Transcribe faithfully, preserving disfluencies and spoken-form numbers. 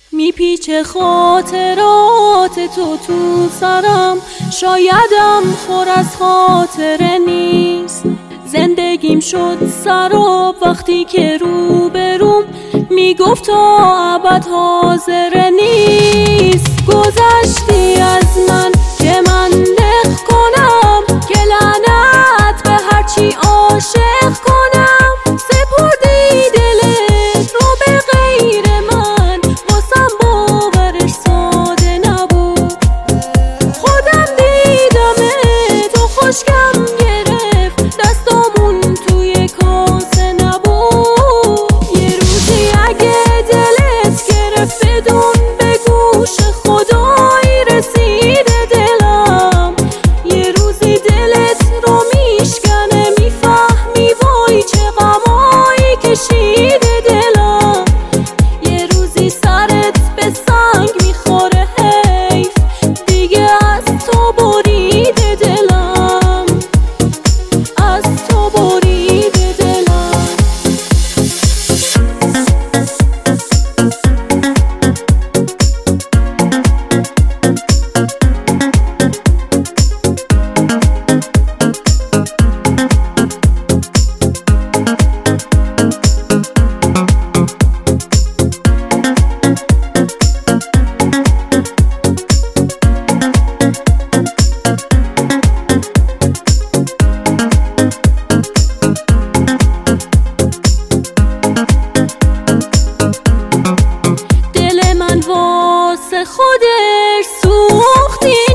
میپیچه خاطرات تو تو سرم، شایدم خور از خاطره نیست. زندگیم شد سراب وقتی که روبروم میگفت تا ابد حاضر نیست. گذشتی از من که من نخ کنم، که لعنت به هرچی عاشق کنم. سپردی دلت رو به غیر من، واسم باورش ساده نبود. خودم دیدمت و خشکم گرفت، دستامون توی کاسه نبود. یه روزی اگه دلت گرفت بدون به گوش خدایی رسیده دلم. یه روزی دلت رو میشکنه، میفهمی وای چه غمایی کشیده دلم. یه روزی سرت به سنگ میخوره، حیف دیگه از تو بریده دلم، از تو بریده دلم. دل من واسه خودش سوختی،